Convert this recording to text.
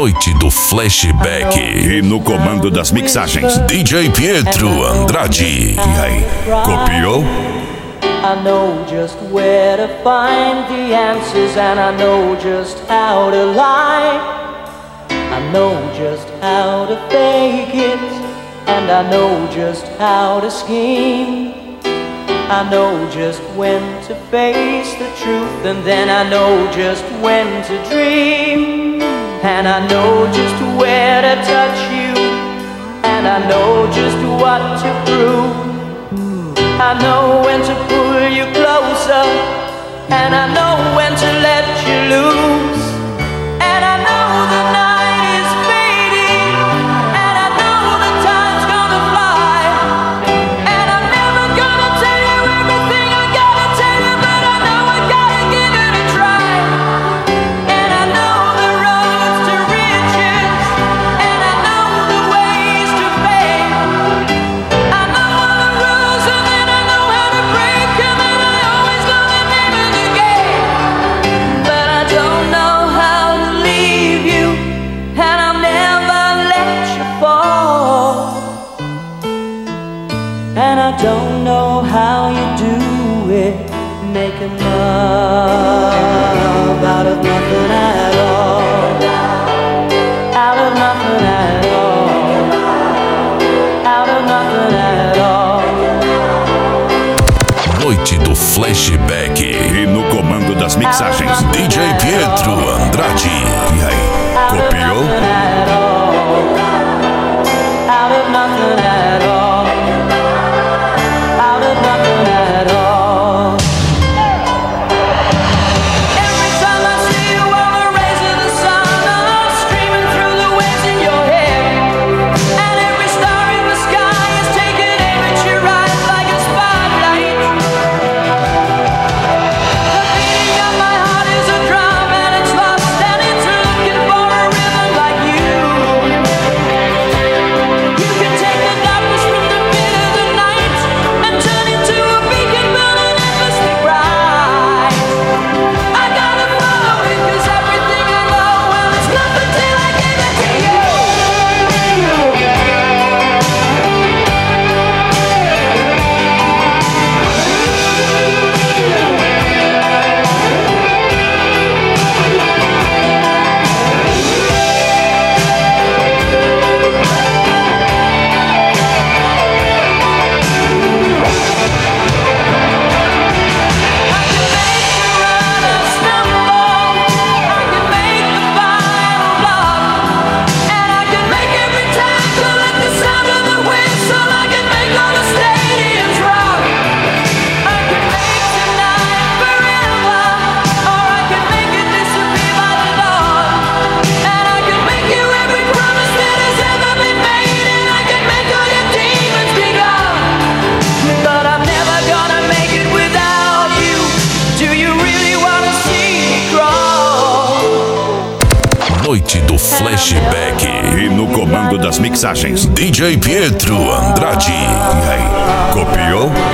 Noite do Flashback. E no comando das mixagens, DJ Pietro Andrade. E aí, copiou? I know just where to find the answers, and I know just how to lie. I know just how to fake it, and I know just how to scheme. I know just when to face the truth, and then I know just when to dream. And I know just where to touch you, and I know just what to prove. I know when to pull you closer, and I know when to let you loose. And I know the night is fading, and I know the time's gonna fly. And I'm never gonna tell you everything I gotta tell you, but I know I gotta give it a try. And I know the roads to riches, and I know the ways to fame. I know all the rules, and then I know how to break them, and I always know the name of the game. But I don't know how to leave you, and I'll never let you fall. And I don't know how you do it, making love out of nothing at all. Out of nothing at all. Out of nothing at all. Noite do Flashback. E no comando das mixagens, DJ Pietro Andrade. E aí, copiou? Out of nothing at all. Out of nothing at all. Every time I see you on the rays of the sun, I'm streaming through the waves in your head. And every star in the sky is taking aim at your eyes like a spotlight. The beating of my heart is a drum, and it's lost, and it's looking for a rhythm like you. You can take the darkness from the pit of the night and turn it to a beacon burning endlessly bright. I gotta follow it, 'cause everything I know, well, it's nothing till I give it to you. Noite do Flashback. E no comando das mixagens, DJ Pietro Andrade. e aí, copiou?